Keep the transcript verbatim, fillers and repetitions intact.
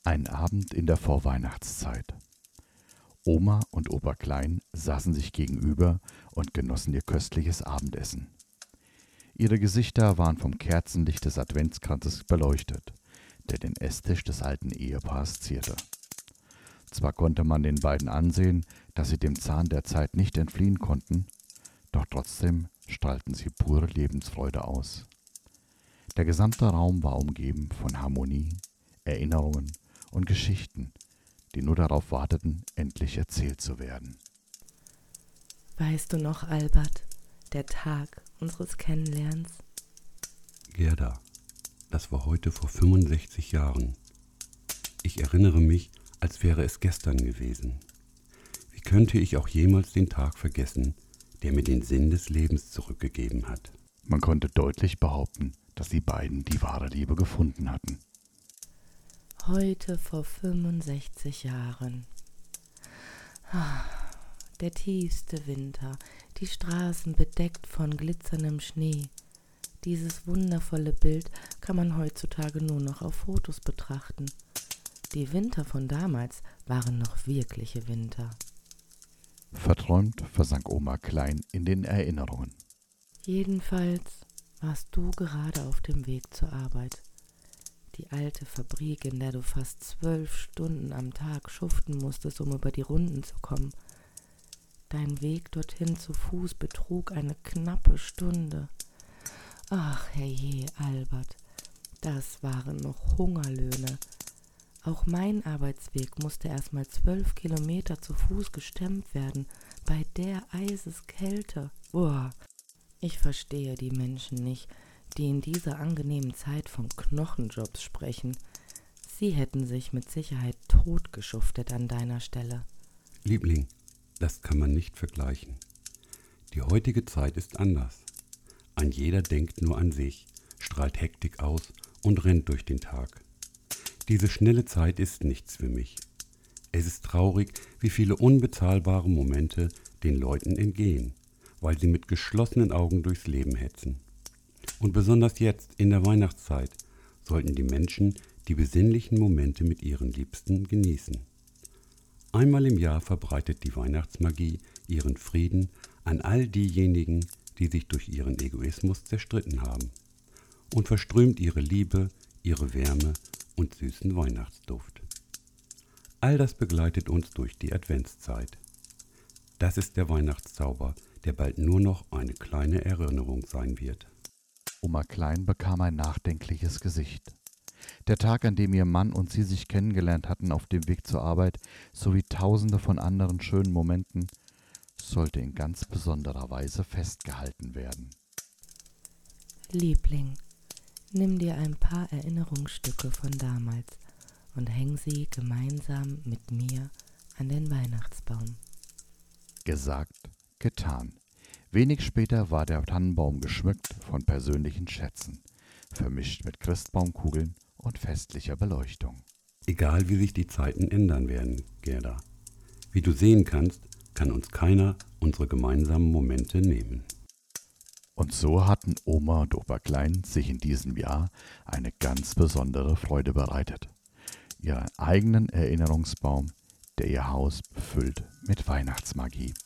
Ein Abend in der Vorweihnachtszeit. Oma und Opa Klein saßen sich gegenüber und genossen ihr köstliches Abendessen. Ihre Gesichter waren vom Kerzenlicht des Adventskranzes beleuchtet, der den Esstisch des alten Ehepaars zierte. Zwar konnte man den beiden ansehen, dass sie dem Zahn der Zeit nicht entfliehen konnten, doch trotzdem strahlten sie pure Lebensfreude aus. Der gesamte Raum war umgeben von Harmonie, Erinnerungen und Geschichten, die nur darauf warteten, endlich erzählt zu werden. Weißt du noch, Albert, der Tag unseres Kennenlernens? Gerda, das war heute vor fünfundsechzig Jahren. Ich erinnere mich, als wäre es gestern gewesen. Wie könnte ich auch jemals den Tag vergessen, der mir den Sinn des Lebens zurückgegeben hat? Man konnte deutlich behaupten, dass die beiden die wahre Liebe gefunden hatten. Heute vor fünfundsechzig Jahren. Ah, der tiefste Winter, die Straßen bedeckt von glitzerndem Schnee. Dieses wundervolle Bild kann man heutzutage nur noch auf Fotos betrachten. Die Winter von damals waren noch wirkliche Winter. Verträumt versank Oma Klein in den Erinnerungen. Jedenfalls warst du gerade auf dem Weg zur Arbeit. Die alte Fabrik, in der du fast zwölf Stunden am Tag schuften musstest, um über die Runden zu kommen. Dein Weg dorthin zu Fuß betrug eine knappe Stunde. Ach, herrje, Albert, das waren noch Hungerlöhne. Auch mein Arbeitsweg musste erst mal zwölf Kilometer zu Fuß gestemmt werden, bei der Eiseskälte. Boah, ich verstehe die Menschen nicht, die in dieser angenehmen Zeit von Knochenjobs sprechen. Sie hätten sich mit Sicherheit totgeschuftet an deiner Stelle. Liebling, das kann man nicht vergleichen. Die heutige Zeit ist anders. Ein jeder denkt nur an sich, strahlt Hektik aus und rennt durch den Tag. Diese schnelle Zeit ist nichts für mich. Es ist traurig, wie viele unbezahlbare Momente den Leuten entgehen, weil sie mit geschlossenen Augen durchs Leben hetzen. Und besonders jetzt, in der Weihnachtszeit, sollten die Menschen die besinnlichen Momente mit ihren Liebsten genießen. Einmal im Jahr verbreitet die Weihnachtsmagie ihren Frieden an all diejenigen, die sich durch ihren Egoismus zerstritten haben, und verströmt ihre Liebe, ihre Wärme und süßen Weihnachtsduft. All das begleitet uns durch die Adventszeit. Das ist der Weihnachtszauber, der bald nur noch eine kleine Erinnerung sein wird. Oma Klein bekam ein nachdenkliches Gesicht. Der Tag, an dem ihr Mann und sie sich kennengelernt hatten auf dem Weg zur Arbeit, sowie tausende von anderen schönen Momenten, sollte in ganz besonderer Weise festgehalten werden. Liebling, nimm dir ein paar Erinnerungsstücke von damals und häng sie gemeinsam mit mir an den Weihnachtsbaum. Gesagt, getan. Wenig später war der Tannenbaum geschmückt von persönlichen Schätzen, vermischt mit Christbaumkugeln und festlicher Beleuchtung. Egal wie sich die Zeiten ändern werden, Gerda. Wie du sehen kannst, kann uns keiner unsere gemeinsamen Momente nehmen. Und so hatten Oma und Opa Klein sich in diesem Jahr eine ganz besondere Freude bereitet. Ihren eigenen Erinnerungsbaum, der ihr Haus befüllt mit Weihnachtsmagie.